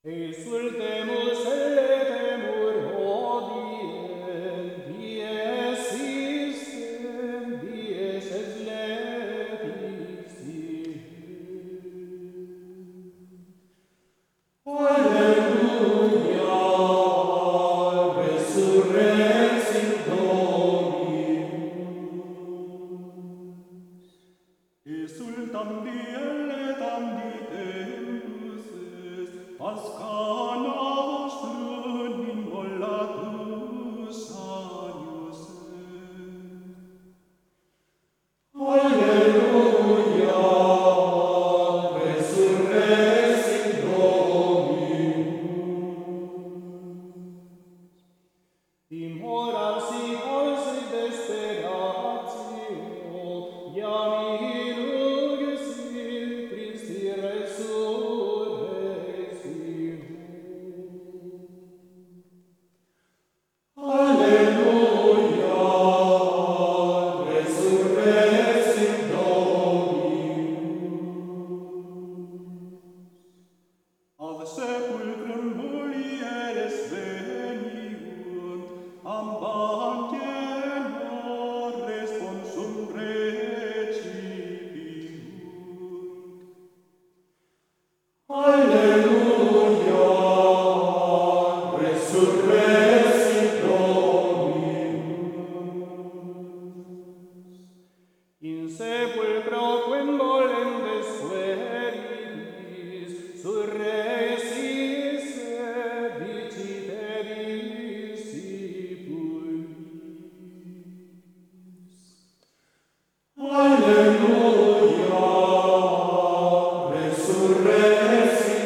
Exultemus eletemur hodiem, dies istem, dies es letici. Alleluia, resurrexit Dominus. Exultam dieletam tempus est, Pascha nostrum immolatus agnus est. Alleluia, resurrexit Dominus. Timora si causa desperatio, iam illugus in Christi resurrectio. Alleluia, resurrexit Dominus. Ad sepulcrum mulieres veniunt, ambantiem responsum recipiunt. Alleluia, resurrexit Dominus. In sepulcro quem volentes fueris, surresis dicite discipulis. Alleluia, resurrexit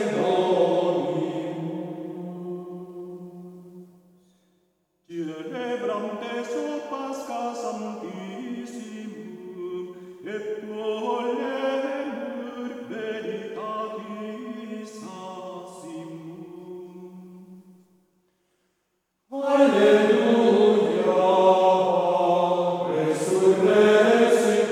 Dominus. Celebram te sub Pascha sanctissimum, et volemur veritatis assimum. Alleluia, resurrexit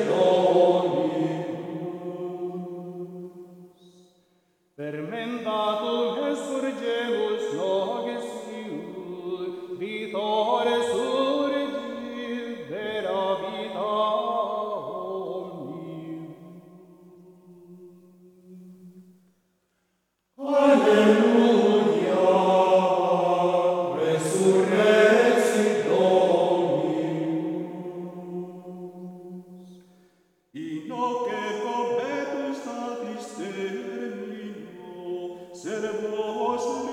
Dominus. Fermentatum est urgemus logesium, vitore surgit vera vita omnium. Alleluia, resurrexit Dominus. In hoc ego vetus statis termino, servos